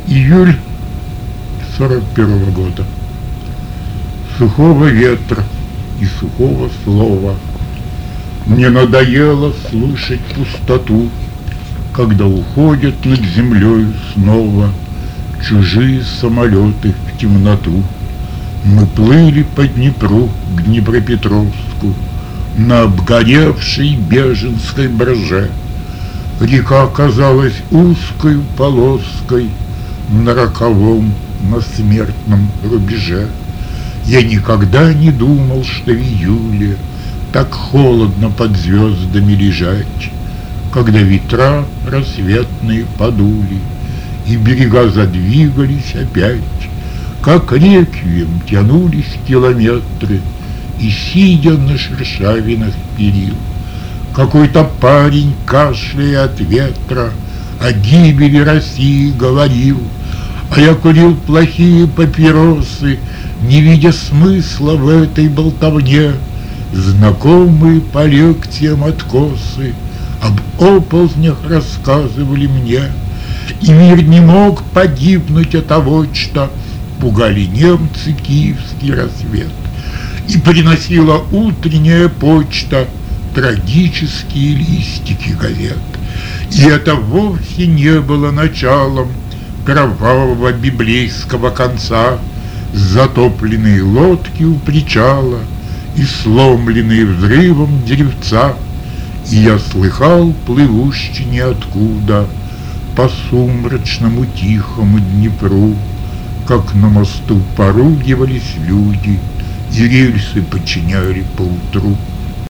Июль 41 года. Сухого ветра и сухого слова. Мне надоело слышать пустоту, когда уходят над землей снова чужие самолеты в темноту. Мы плыли по Днепру к Днепропетровску на обгоревшей беженской барже. Река казалась узкой полоской на роковом, на смертном рубеже. Я никогда не думал, что в июле так холодно под звездами лежать, когда ветра рассветные подули и берега задвигались опять, как реквием тянулись километры, и, сидя на шершавинах перил, какой-то парень, кашляя от ветра, о гибели России говорил, а я курил плохие папиросы, не видя смысла в этой болтовне. Знакомые по лекциям откосы об оползнях рассказывали мне, и мир не мог погибнуть от того, что пугали немцы киевский рассвет, и приносила утренняя почта трагические листики газет. И это вовсе не было началом кровавого библейского конца. Затопленные лодки у причала и сломленные взрывом деревца, и я слыхал плывущий ниоткуда по сумрачному тихому Днепру, как на мосту поругивались люди и рельсы починяли поутру.